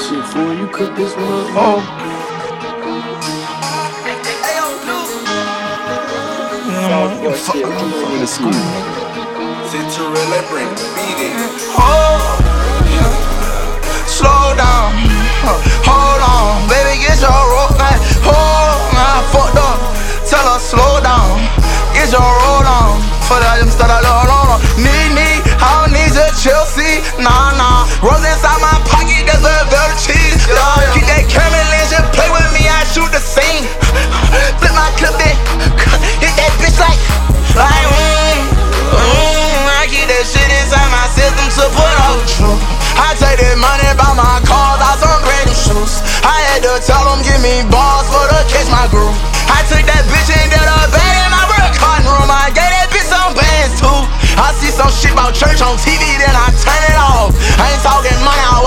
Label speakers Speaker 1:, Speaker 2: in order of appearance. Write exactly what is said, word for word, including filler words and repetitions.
Speaker 1: shit for you. Cook this one up.
Speaker 2: Oh.
Speaker 1: Fuck in the school.
Speaker 3: Sit to really bring the beat in. Oh, slow down, hold on, baby, get your roll. Oh, I fucked up, tell her slow down, get your roll on. For that, I'm still a little on. Need me, I don't need your Chelsea, nah, nah. Rose inside my pocket, that's a better cheese. Yeah, keep that camera lens, just play with me, I shoot the scene. Flip my clip in, hit that bitch like, like, mm, mm, I keep that shit inside my system to put on the truth. I take that money, buy my cars, I some brand new shoes. I had to tell them, give me balls for to catch my groove. I took that bitch and did a bag in my real cotton room. I gave that bitch some bands too. I see some shit about church on T V.